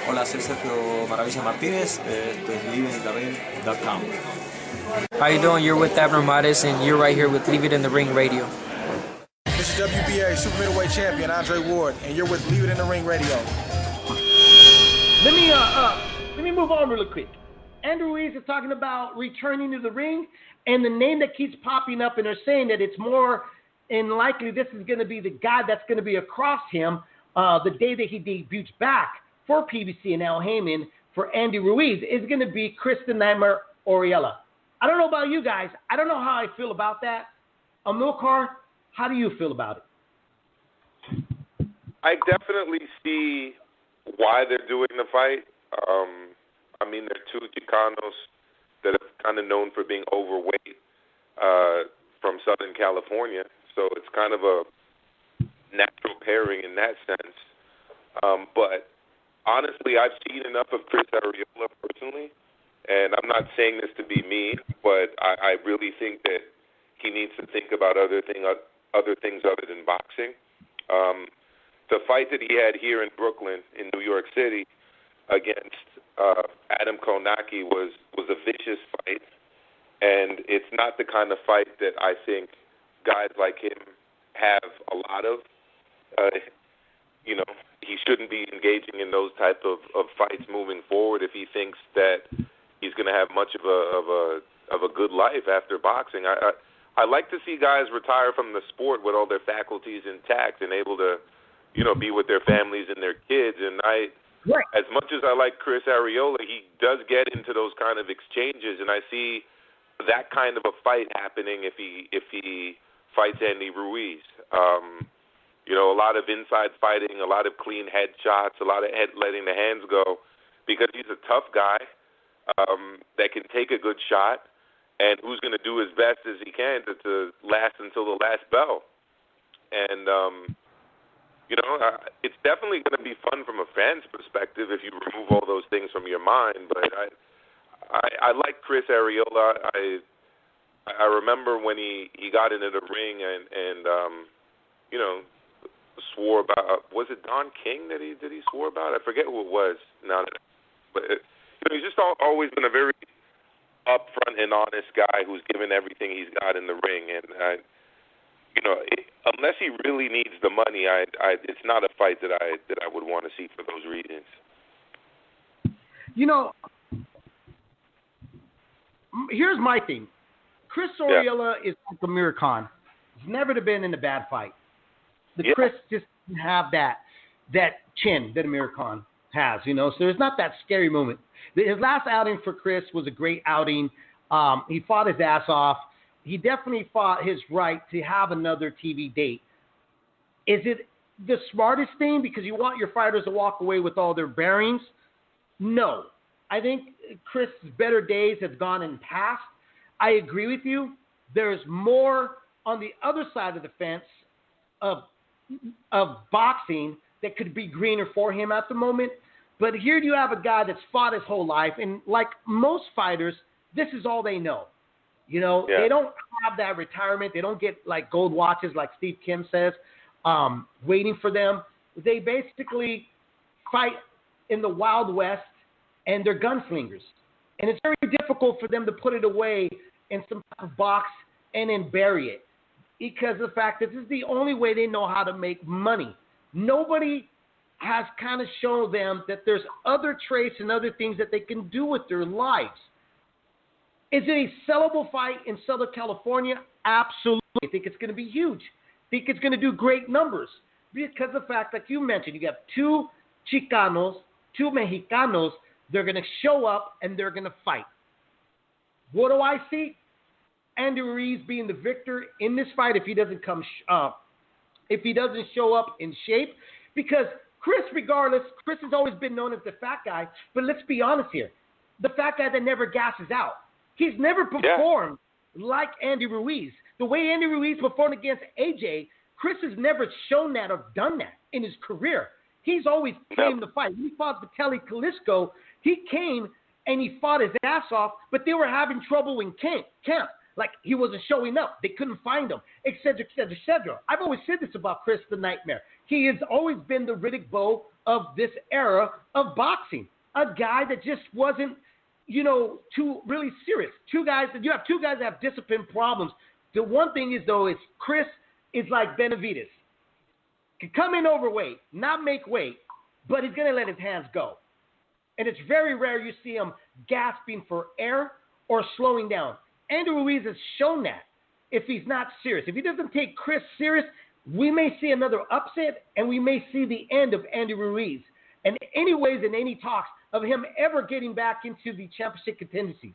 Hola, soy Sergio Maravilla Martínez. Esto es liveinthering.com. How you doing? You're with Abner Mares, and you're right here with Leave It in the Ring Radio. This is WBA Super Middleweight Champion Andre Ward, and you're with Leave It in the Ring Radio. Let me move on really quick. Andrew Ruiz is talking about returning to the ring, and the name that keeps popping up, and they're saying that it's more than likely this is going to be the guy that's going to be across him the day that he debuts back for PBC and Al Heyman for Andy Ruiz is going to be Chris the Nightmare Oriella. I don't know about you guys. I don't know how I feel about that. Amilcar, how do you feel about it? I definitely see why they're doing the fight. I mean, they're two Chicanos that are kind of known for being overweight from Southern California. So it's kind of a natural pairing in that sense. But honestly, I've seen enough of Chris Arreola personally, and I'm not saying this to be mean, but I really think that he needs to think about other things other than boxing. The fight that he had here in Brooklyn, in New York City, against Adam Konaki was a vicious fight, and it's not the kind of fight that I think guys like him have a lot of. He shouldn't be engaging in those type of fights moving forward if he thinks that he's going to have much of a good life after boxing. I like to see guys retire from the sport with all their faculties intact and able to, be with their families and their kids. And as much as I like Chris Arreola, he does get into those kind of exchanges, and I see that kind of a fight happening if he fights Andy Ruiz. A lot of inside fighting, a lot of clean headshots, a lot of letting the hands go, because he's a tough guy that can take a good shot and who's going to do his best as he can to last until the last bell. And, it's definitely going to be fun from a fan's perspective if you remove all those things from your mind. But I like Chris Arreola. I remember when he got into the ring and swore about, was it Don King that he swore about? I forget who it was now. But he's just always been a very upfront and honest guy who's given everything he's got in the ring. And unless he really needs the money, it's not a fight that I would want to see for those reasons. Here's my thing. Chris Oriella is like Amir Khan. He's never been in a bad fight. Chris just doesn't have that chin that Amir Khan has, so there's not that scary moment. His last outing for Chris was a great outing. He fought his ass off. He definitely fought his right to have another TV date. Is it the smartest thing because you want your fighters to walk away with all their bearings? No. I think Chris' better days have gone and passed. I agree with you. There's more on the other side of the fence of boxing that could be greener for him at the moment. But here you have a guy that's fought his whole life, and like most fighters, this is all they know. They don't have that retirement. They don't get like gold watches like Steve Kim says, waiting for them. They basically fight in the Wild West, and they're gunslingers. And it's very difficult for them to put it away in some type of box and then bury it, because of the fact that this is the only way they know how to make money. Nobody has kind of shown them that there's other traits and other things that they can do with their lives. Is it a sellable fight in Southern California? Absolutely. I think it's going to be huge. I think it's going to do great numbers because of the fact, like you mentioned, you have two Chicanos, two Mexicanos. They're going to show up and they're going to fight. What do I see? Andy Ruiz being the victor in this fight if he doesn't show up in shape, because Chris has always been known as the fat guy, but let's be honest here, the fat guy that never gasses out. He's never performed like Andy Ruiz. The way Andy Ruiz performed against AJ, Chris has never shown that or done that in his career. He's always came to fight. When he fought Vitaly Klitschko, he came and he fought his ass off, but they were having trouble in camp. like he wasn't showing up. They couldn't find him, et cetera, et cetera, et cetera. I've always said this about Chris the Nightmare. He has always been the Riddick Bowe of this era of boxing, a guy that just wasn't, too really serious. You have two guys that have discipline problems. The one thing is, though, is Chris is like Benavidez. Can come in overweight, not make weight, but he's going to let his hands go. And it's very rare you see him gasping for air or slowing down. Andy Ruiz has shown that if he's not serious. If he doesn't take Chris serious, we may see another upset, and we may see the end of Andy Ruiz. And anyways, in any talks of him ever getting back into the championship contingency.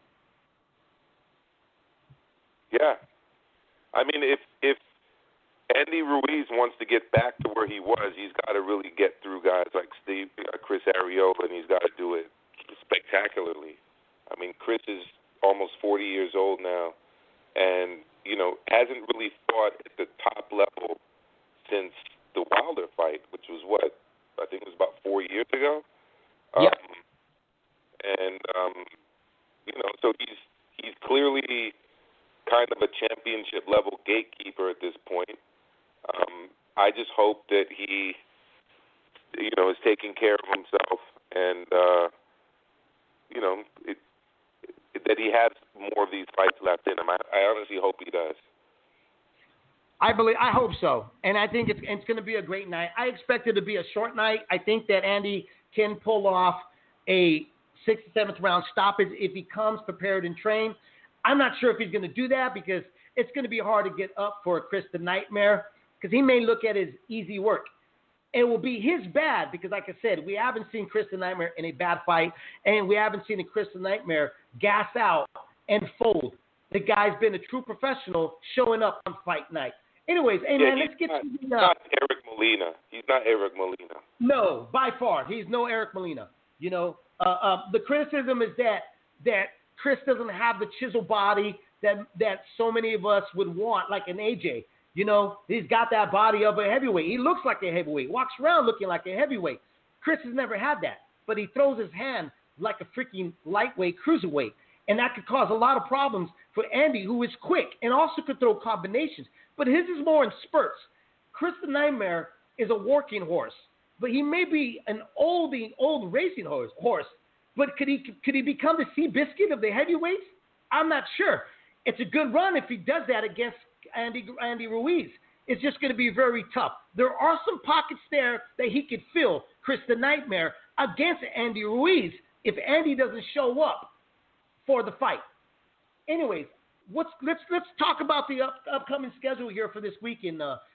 Yeah. I mean, if Andy Ruiz wants to get back to where he was, he's got to really get through guys like Chris Arreola, and he's got to do it spectacularly. I mean, Chris is almost 40 years old now, and, hasn't really fought at the top level since the Wilder fight, which was I think it was about 4 years ago. Yeah. So he's clearly kind of a championship level gatekeeper at this point. I just hope that he, is taking care of himself and, that he has more of these fights left in him. I honestly hope he does. I hope so, and I think it's going to be a great night. I expect it to be a short night. I think that Andy can pull off a 6th to 7th round stoppage if he comes prepared and trained. I'm not sure if he's going to do that because it's going to be hard to get up for Chris the Nightmare because he may look at his easy work. It will be his bad because, like I said, we haven't seen Chris the Nightmare in a bad fight, and we haven't seen a Chris the Nightmare gas out and fold. The guy's been a true professional showing up on fight night. Anyways, man, let's get to the... He's not Eric Molina. He's not Eric Molina. No, by far. He's no Eric Molina. The criticism is that Chris doesn't have the chisel body that so many of us would want, like an AJ. He's got that body of a heavyweight. He looks like a heavyweight, walks around looking like a heavyweight. Chris has never had that, but he throws his hand like a freaking lightweight cruiserweight, and that could cause a lot of problems for Andy, who is quick and also could throw combinations. But his is more in spurts. Chris the Nightmare is a working horse, but he may be an old racing horse. But could he become the Seabiscuit of the heavyweights? I'm not sure. It's a good run if he does that against Andy Ruiz. It's just going to be very tough. There are some pockets there that he could fill, Chris the Nightmare, against Andy Ruiz if Andy doesn't show up for the fight. Anyways, let's talk about the upcoming schedule here for this week in